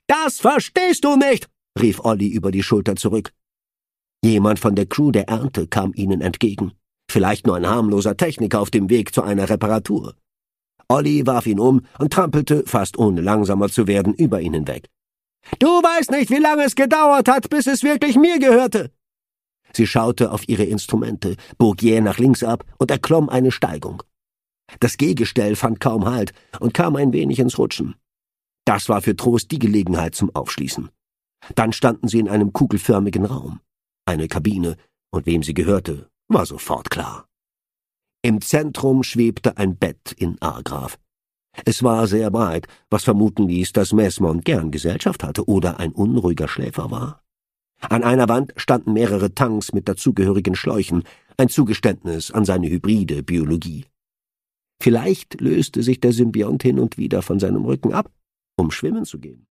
»Das verstehst du nicht«, rief Olli über die Schulter zurück. Jemand von der Crew der Ernte kam ihnen entgegen. Vielleicht nur ein harmloser Techniker auf dem Weg zu einer Reparatur. Olli warf ihn um und trampelte, fast ohne langsamer zu werden, über ihn hinweg. »Du weißt nicht, wie lange es gedauert hat, bis es wirklich mir gehörte!« Sie schaute auf ihre Instrumente, bog jäh nach links ab und erklomm eine Steigung. Das Gehgestell fand kaum Halt und kam ein wenig ins Rutschen. Das war für Trost die Gelegenheit zum Aufschließen. Dann standen sie in einem kugelförmigen Raum. Eine Kabine, und wem sie gehörte, war sofort klar. Im Zentrum schwebte ein Bett in Argraf. Es war sehr breit, was vermuten ließ, dass Mesmond gern Gesellschaft hatte oder ein unruhiger Schläfer war. An einer Wand standen mehrere Tanks mit dazugehörigen Schläuchen, ein Zugeständnis an seine hybride Biologie. Vielleicht löste sich der Symbiont hin und wieder von seinem Rücken ab, um schwimmen zu gehen.